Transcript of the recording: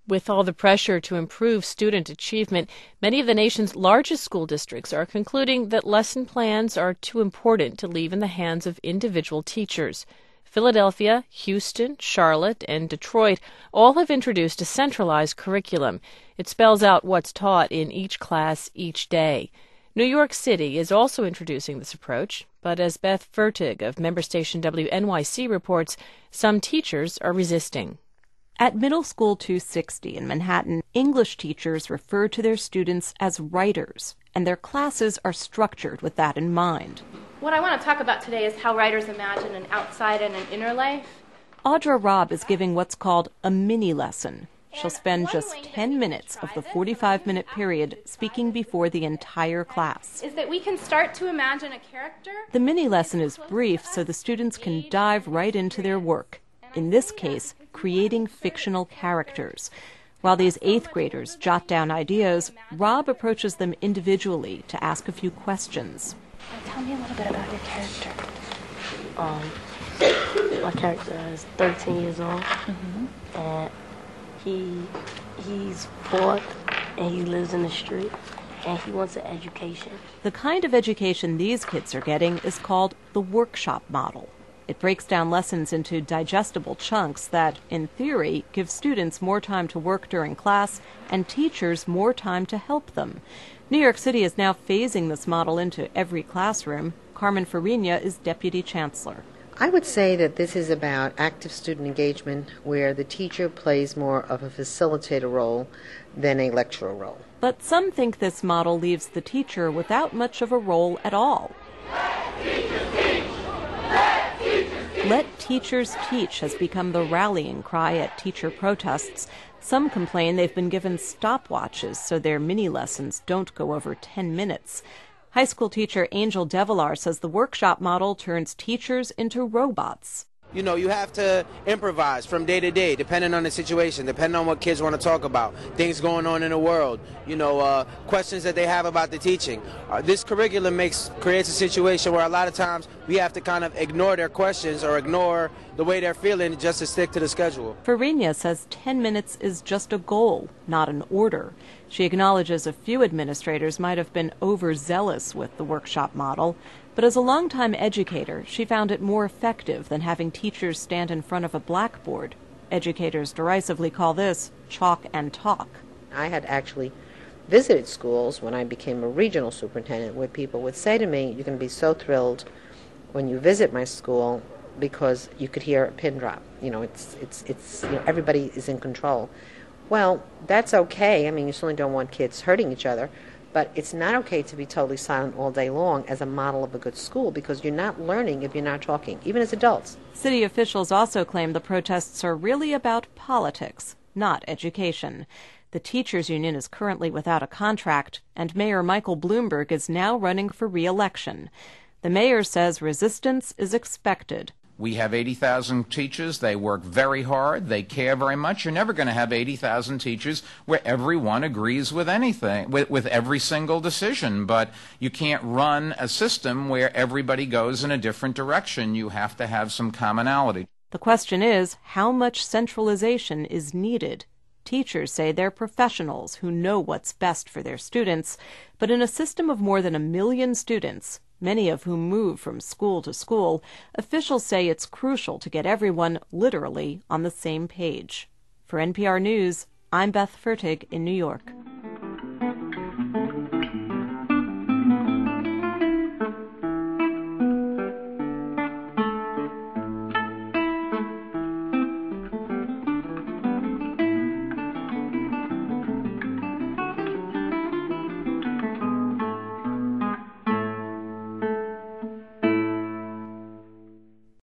With all the pressure to improve student achievement, many of the nation's largest school districts are concluding that lesson plans are too important to leave in the hands of individual teachers. Philadelphia, Houston, Charlotte, and Detroit all have introduced a centralized curriculum. It spells out what's taught in each class each day. New York City is also introducing this approach, but as Beth Fertig of member station WNYC reports, some teachers are resisting. At Middle School 260 in Manhattan, English teachers refer to their students as writers, and their classes are structured with that in mind. What I want to talk about today is how writers imagine an outside and an inner life. Audra Robb is giving what's called a mini lesson. She'll spend just 10 minutes of the 45-minute period speaking before the entire class. Is that we can start to imagine a character. The mini lesson is brief so the students can dive right into their work. In this case, creating fictional characters. While these 8th graders jot down ideas, Rob approaches them individually to ask a few questions. Tell me a little bit about your character. My character is 13 years old, and he's poor, and he lives in the street, and he wants an education. The kind of education these kids are getting is called the workshop model. It breaks down lessons into digestible chunks that, in theory, give students more time to work during class and teachers more time to help them. New York City is now phasing this model into every classroom. Carmen Farina is deputy chancellor. I would say that this is about active student engagement where the teacher plays more of a facilitator role than a lecturer role. But some think this model leaves the teacher without much of a role at all. Let Teachers Teach has become the rallying cry at teacher protests. Some complain they've been given stopwatches so their mini lessons don't go over 10 minutes. High school teacher Angel Devilar says the workshop model turns teachers into robots. You know, you have to improvise from day to day, depending on the situation, depending on what kids want to talk about, things going on in the world, questions that they have about the teaching. This curriculum creates a situation where a lot of times we have to kind of ignore their questions or ignore the way they're feeling just to stick to the schedule. Farina says 10 minutes is just a goal, not an order. She acknowledges a few administrators might have been overzealous with the workshop model, but as a longtime educator, she found it more effective than having teachers stand in front of a blackboard. Educators derisively call this chalk and talk. I had actually visited schools when I became a regional superintendent where people would say to me, "You're going to be so thrilled when you visit my school because you could hear a pin drop. Everybody is in control." Well, that's okay. I mean, you certainly don't want kids hurting each other. But it's not okay to be totally silent all day long as a model of a good school because you're not learning if you're not talking, even as adults. City officials also claim the protests are really about politics, not education. The teachers' union is currently without a contract, and Mayor Michael Bloomberg is now running for re-election. The mayor says resistance is expected. We have 80,000 teachers. They work very hard. They care very much. You're never going to have 80,000 teachers where everyone agrees with anything, with every single decision. But you can't run a system where everybody goes in a different direction. You have to have some commonality. The question is, how much centralization is needed? Teachers say they're professionals who know what's best for their students. But in a system of more than 1 million students, many of whom move from school to school, officials say it's crucial to get everyone literally on the same page. For NPR News, I'm Beth Fertig in New York.